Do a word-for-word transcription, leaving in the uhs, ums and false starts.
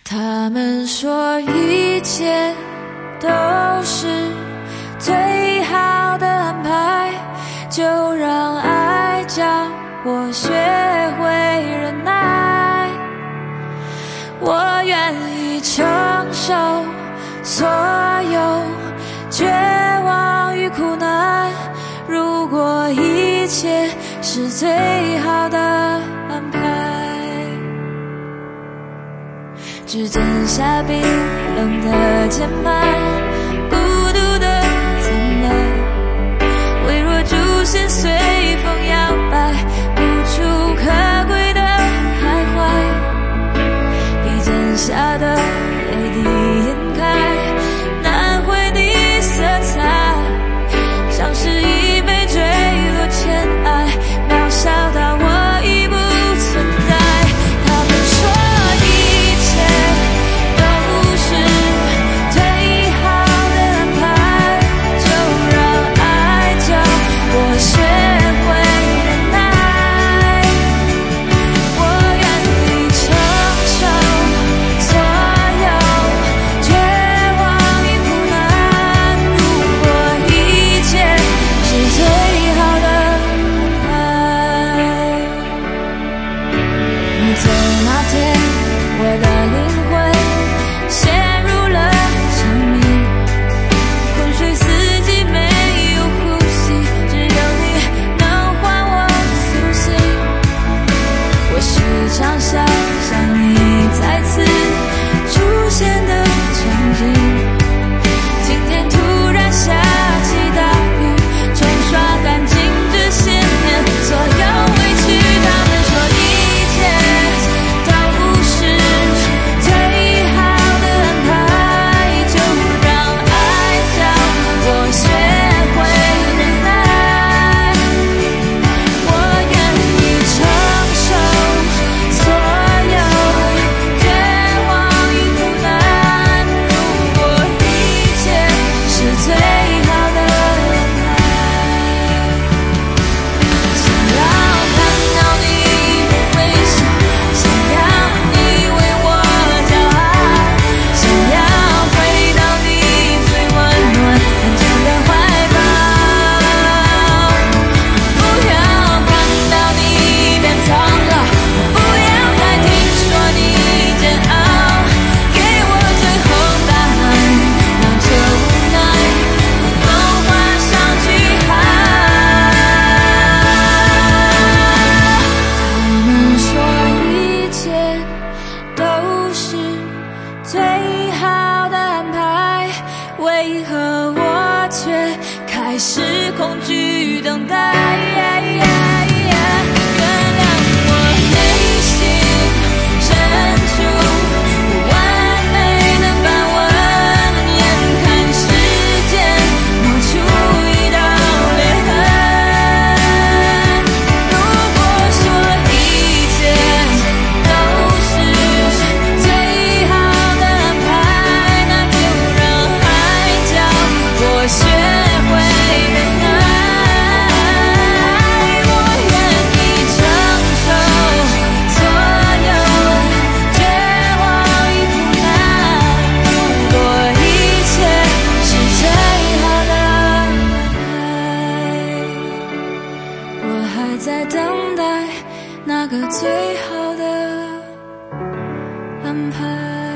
他们说一切都是最好的安排，就让爱教我学会忍耐。我愿意承受所有绝望与苦难，如果一切是最好的安排。指尖下冰冷的键盘，孤独的灿烂，微弱主线随风摇摆，无处可归的徘徊。笔尖下的泪滴掩盖难回的色彩，像是一杯坠落尘埃，渺小到我已不存在。他们说一切都是最好的安排，就让爱教我学会忍耐。我愿意承受所有绝望与苦难，如果一切是最好的安排。你走那天，我的灵魂陷入了沉迷，昏睡四季没有呼吸，只有你能唤我苏醒。我时常想象你再次出现的场景，今天突然下起大雨，冲刷干净这些年所有委屈。他们说一切都是最好的安排，就让爱教我学会忍耐。我愿意承受所有绝望与苦难，如果一切是最好的安排。想要看到你微笑，想要你为我骄傲，想要回到你最温暖安全的怀抱。不要看到你变苍老，不要再听说你煎熬，给我最后答案，让这无奈都画上句号。他们说一切都是最好的安排，为何我却开始恐惧等待？原谅我内心深处不完美的斑纹，眼看时间磨出一道裂痕。如果说一切都是最好的安排，那就让爱教我学会忍耐。我愿意承受所有绝望与苦难，如果一切是最好的安排，我还在等待那个最好的安排。